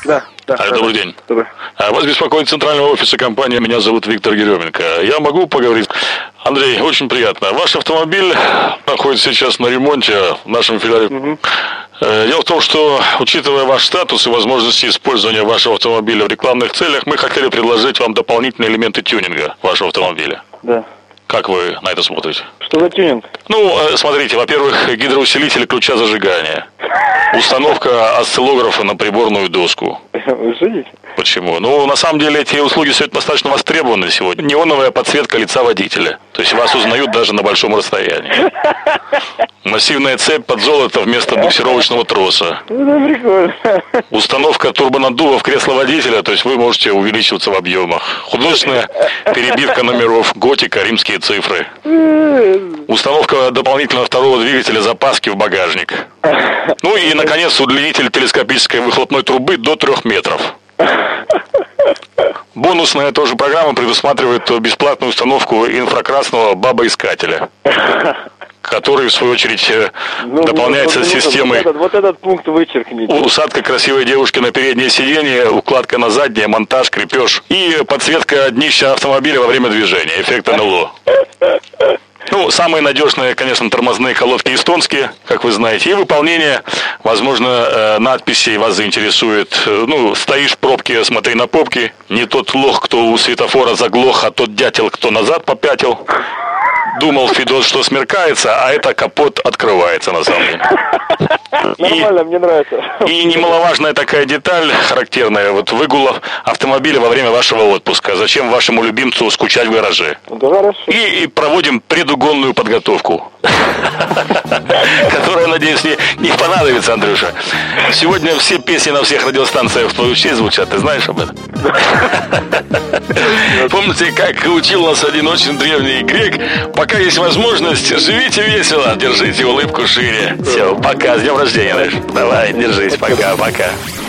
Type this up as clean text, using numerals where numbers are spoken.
Да. Добрый день. Добрый. Вас беспокоит центрального офиса компании. Меня зовут Виктор Еременко. Я могу поговорить? Андрей, очень приятно. Ваш автомобиль находится сейчас на ремонте в нашем филиале. Дело в том, что, учитывая ваш статус и возможности использования вашего автомобиля в рекламных целях, мы хотели предложить вам дополнительные элементы тюнинга вашего автомобиля. Да. Как вы на это смотрите? Что за тюнинг? Ну, смотрите, во-первых, гидроусилитель ключа зажигания. Установка осциллографа на приборную доску. Вы шутите? Почему? Ну, на самом деле, эти услуги сегодня достаточно востребованы сегодня. Неоновая подсветка лица водителя. То есть вас узнают даже на большом расстоянии. Массивная цепь под золото вместо буксировочного троса. Это прикольно. Установка турбонаддува в кресло водителя, то есть вы можете увеличиваться в объемах. Художественная перебивка номеров, готика, римские цифры. Установка дополнительного второго двигателя запаски в багажник. Ну и, наконец, удлинитель телескопической выхлопной трубы до 3 метров. Бонусная тоже программа предусматривает бесплатную установку инфракрасного бабоискателя, который, в свою очередь, дополняется системой вот этот пункт вычеркните. Усадка красивой девушки на переднее сиденье, укладка на заднее, монтаж, крепеж и подсветка днища автомобиля во время движения, эффект НЛО. Ну, самые надежные, конечно, тормозные колодки эстонские, как вы знаете, и выполнение, возможно, надписей вас заинтересует. Ну, стоишь в пробке, смотри на попки, не тот лох, кто у светофора заглох, а тот дятел, кто назад попятил. Думал Федот, что смеркается, а это капот открывается на самом деле. Нормально, мне нравится. И немаловажная такая деталь, характерная, вот выгул автомобиля во время вашего отпуска. Зачем вашему любимцу скучать в гараже? Да, хорошо. И проводим предугонную подготовку, которая, надеюсь, не понадобится, Андрюша. Сегодня все песни на всех радиостанциях в твою честь звучат, ты знаешь об этом? Помните, как учил нас один очень древний грек? Пока есть возможность, живите весело, держите улыбку шире. Все, пока, с днем рождения, Андрюш. Давай, держись, пока.